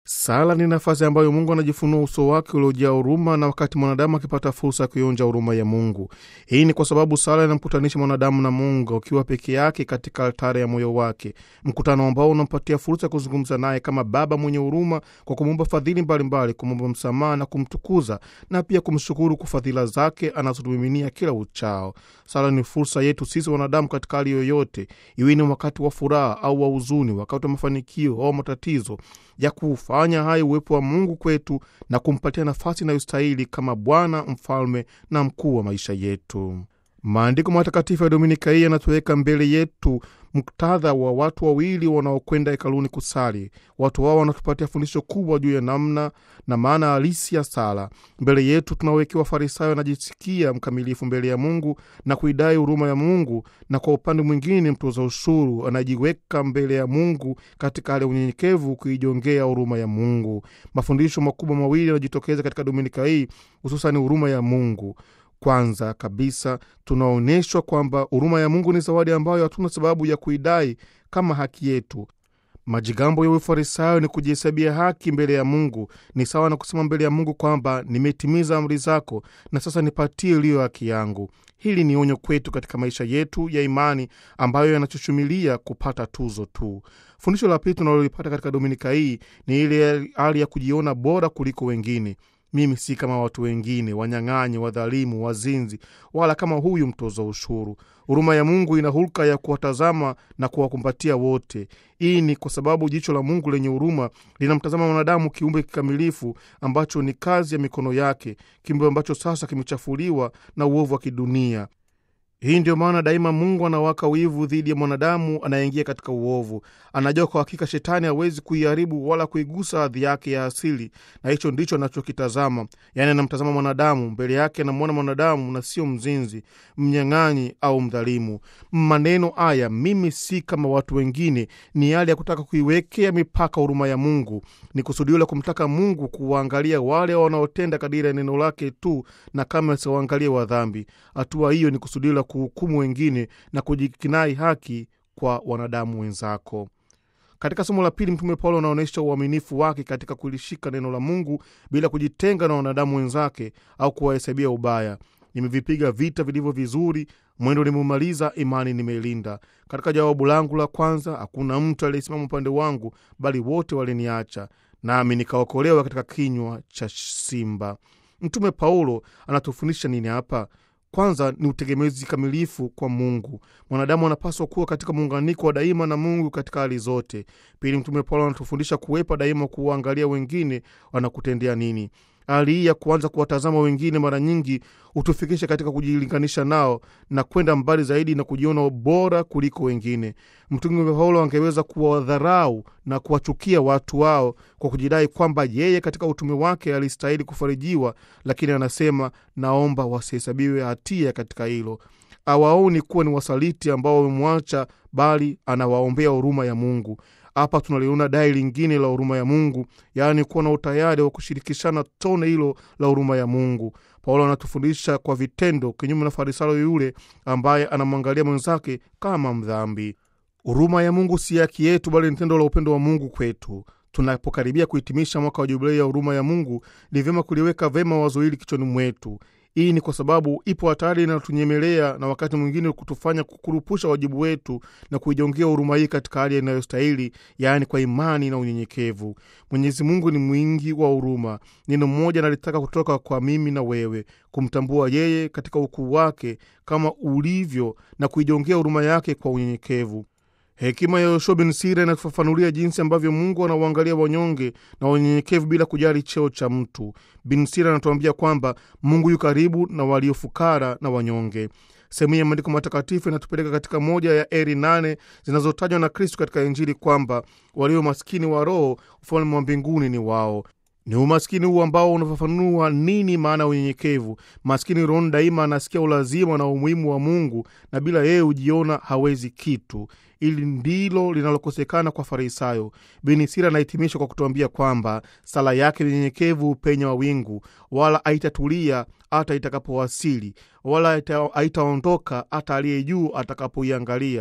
Sala ni nafasi ambayo Mungu anajifunua uso wake uliojaa huruma, na wakati mwanadamu akipata fursa ya kuionja huruma ya Mungu. Hii ni kwa sababu sala inamkutanisha mwanadamu na Mungu akiwa peke yake katika altare ya moyo wake, mkutano ambao unampatia fursa ya kuzungumza naye kama Baba mwenye huruma, kwa kumwomba fadhili mbalimbali, kumwomba msamaha na kumtukuza, na pia kumshukuru kwa fadhila zake anazotumiminia kila uchao. Sala ni fursa yetu sisi wanadamu katika hali yoyote, iwe ni wakati wa furaha au wa huzuni, wakati wa mafanikio au matatizo, ya kufanya hai uwepo wa Mungu kwetu na kumpatia nafasi inayostahili kama Bwana, mfalme na mkuu wa maisha yetu. Maandiko matakatifu ya Dominika hii yanatuweka mbele yetu muktadha wa watu wawili wanaokwenda hekaluni kusali. Watu wao wanatupatia fundisho kubwa juu ya namna na maana halisi ya sala. Mbele yetu tunawekewa Farisayo anajisikia mkamilifu mbele ya Mungu na kuidai huruma ya Mungu, na kwa upande mwingine mtoza ushuru anajiweka mbele ya Mungu katika hali ya unyenyekevu kuijongea huruma ya Mungu. Mafundisho makubwa mawili yanajitokeza katika Dominika hii, hususan huruma ya Mungu. Kwanza kabisa tunaonyeshwa kwamba huruma ya Mungu ni zawadi ambayo hatuna sababu ya kuidai kama haki yetu. Majigambo ya Ufarisayo ni kujihesabia haki mbele ya Mungu. Ni sawa na kusema mbele ya Mungu kwamba nimetimiza amri zako na sasa nipatie iliyo haki yangu. Hili ni onyo kwetu katika maisha yetu ya imani ambayo yanachuchumilia kupata tuzo tu. Fundisho la pili tunalolipata katika Dominika hii ni ile hali ya kujiona bora kuliko wengine. Mimi si kama watu wengine, wanyang'anyi, wadhalimu, wazinzi, wala kama huyu mtoza ushuru. Huruma ya Mungu ina hulka ya kuwatazama na kuwakumbatia wote. Hii ni kwa sababu jicho la Mungu lenye huruma linamtazama mwanadamu, kiumbe kikamilifu ambacho ni kazi ya mikono yake, kiumbe ambacho sasa kimechafuliwa na uovu wa kidunia. Hii ndio maana daima Mungu anawaka wivu dhidi ya mwanadamu anayeingia katika uovu. Anajua kwa hakika shetani hawezi kuiharibu wala kuigusa hadhi yake ya asili, na hicho ndicho anachokitazama. Yaani anamtazama mwanadamu, mbele yake anamwona mwanadamu na sio mzinzi, mnyang'anyi au mdhalimu. Maneno haya, mimi si kama watu wengine, ni hali ya kutaka kuiwekea mipaka huruma ya Mungu. Ni kusudio la kumtaka Mungu kuwaangalia wale wanaotenda kadiri ya neno lake tu, na kama asiwaangalie wa dhambi. Hatua hiyo ni kusudio la kuhukumu wengine na kujikinai haki kwa wanadamu wenzako. Katika somo la pili, Mtume Paulo anaonyesha uaminifu wake katika kulishika neno la Mungu bila kujitenga na wanadamu wenzake au kuwahesabia ubaya. Nimevipiga vita vilivyo vizuri, mwendo nimeumaliza, imani nimeilinda. Katika jawabu langu la kwanza, hakuna mtu aliyesimama upande wangu, bali wote waliniacha, nami nikaokolewa katika kinywa cha simba. Mtume Paulo anatufundisha nini hapa? Kwanza ni utegemezi kamilifu kwa Mungu. Mwanadamu anapaswa kuwa katika muunganiko wa daima na Mungu katika hali zote. Pili, Mtume Paulo anatufundisha kuwepa daima kuangalia wengine wanakutendea nini. Hali hii ya kuanza kuwatazama wengine mara nyingi utufikisha katika kujilinganisha nao na kwenda mbali zaidi na kujiona bora kuliko wengine. Mtume Paulo angeweza kuwadharau na kuwachukia watu wao kwa kujidai kwamba yeye katika utume wake alistahili kufarijiwa, lakini anasema naomba wasihesabiwe hatia katika hilo. Hawaoni kuwa ni wasaliti ambao wamemwacha, bali anawaombea huruma ya Mungu. Hapa tunaliona dai lingine la huruma ya Mungu, yaani kuwa na utayari wa kushirikishana tone hilo la huruma ya Mungu. Paulo anatufundisha kwa vitendo, kinyume na Farisayo yule ambaye anamwangalia mwenzake kama mdhambi. Huruma ya Mungu si haki yetu, bali ni tendo la upendo wa Mungu kwetu. Tunapokaribia kuhitimisha mwaka wa jubilei ya huruma ya Mungu, ni vyema kuliweka vema wazo hili kichwani mwetu. Hii ni kwa sababu ipo hatari inayotunyemelea na wakati mwingine kutufanya kukurupusha wajibu wetu na kuijongea huruma hii katika hali inayostahili, yaani kwa imani na unyenyekevu. Mwenyezi Mungu ni mwingi wa huruma. Neno mmoja nalitaka kutoka kwa mimi na wewe, kumtambua yeye katika ukuu wake kama ulivyo na kuijongea huruma yake kwa unyenyekevu. Hekima ya Yoshua bin Sira inatufafanulia jinsi ambavyo Mungu anawaangalia wanyonge na wanyenyekevu bila kujali cheo cha mtu. Bin Sira anatuambia kwamba Mungu yu karibu na waliofukara na wanyonge. Sehemu ya maandiko matakatifu inatupeleka katika moja ya heri 8 zinazotajwa na Kristo katika Injili kwamba walio maskini wa roho, ufalme wa mbinguni ni wao. Ni umaskini huu ambao unafafanua nini maana unyenyekevu. Maskini roho daima anasikia ulazima na umuhimu wa Mungu, na bila yeye hujiona hawezi kitu. Ili ndilo linalokosekana kwa Farisayo. Bin Sira anahitimisha kwa kutuambia kwamba sala yake unyenyekevu upenya wa wingu, wala haitatulia hata itakapowasili, wala haitaondoka hata aliye juu atakapoiangalia.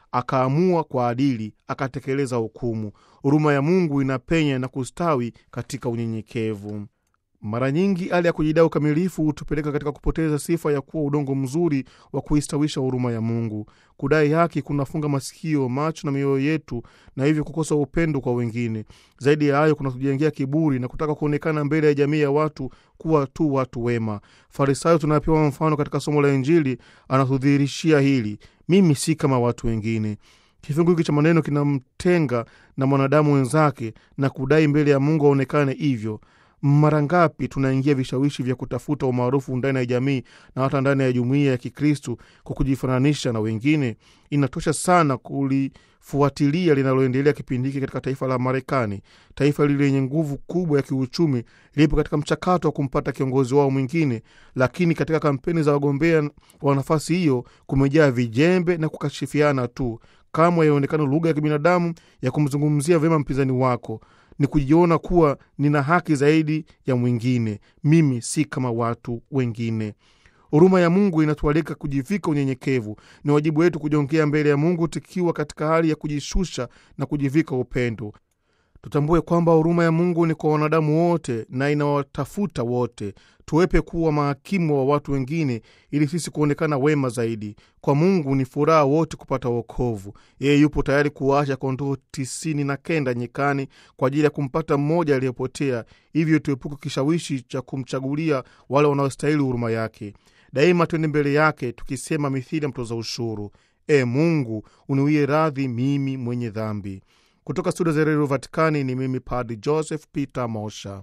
akaamua kwa adili, akatekeleza hukumu. Huruma ya Mungu inapenya na kustawi katika unyenyekevu. Mara nyingi hali ya kujidai ukamilifu hutupeleka katika kupoteza sifa ya kuwa udongo mzuri wa kuistawisha huruma ya Mungu. Kudai haki kunafunga masikio, macho na mioyo yetu, na hivyo kukosa upendo kwa wengine. Zaidi ya hayo, kunatujengea kiburi na kutaka kuonekana mbele ya jamii ya watu kuwa tu watu wema. Farisayo tunapewa mfano katika somo la Injili, anatudhihirishia hili: mimi si kama watu wengine. Kifungu hiki cha maneno kinamtenga na mwanadamu wenzake na kudai mbele ya Mungu aonekane hivyo. Mara ngapi tunaingia vishawishi vya kutafuta umaarufu ndani ya jamii na hata ndani ya jumuiya ya Kikristo kwa kujifananisha na wengine? Inatosha sana kulifuatilia linaloendelea kipindi hiki katika taifa la Marekani. Taifa lile lenye nguvu kubwa ya kiuchumi lipo katika mchakato wa kumpata kiongozi wao mwingine, lakini katika kampeni za wagombea wa nafasi hiyo kumejaa vijembe na kukashifiana tu. Kama yaonekana lugha ya kibinadamu ya kumzungumzia vyema mpinzani wako ni kujiona kuwa nina haki zaidi ya mwingine, mimi si kama watu wengine. Huruma ya Mungu inatualika kujivika unyenyekevu. Ni wajibu wetu kujongea mbele ya Mungu tukiwa katika hali ya kujishusha na kujivika upendo. Tutambue kwamba huruma ya Mungu ni kwa wanadamu wote na inawatafuta wote. Tuwepe kuwa mahakimu wa watu wengine ili sisi kuonekana wema zaidi. Kwa Mungu ni furaha wote kupata wokovu. Yeye yupo tayari kuwaacha kondoo 99 nyikani kwa ajili ya kumpata mmoja aliyepotea. Hivyo tuepuke kishawishi cha kumchagulia wale wanaostahili huruma yake. Daima twende mbele yake tukisema mithili ya mtoza ushuru: Mungu, uniwie radhi mimi mwenye dhambi. Kutoka studio za Radio Vatikani ni mimi Padre Joseph Peter Mosha.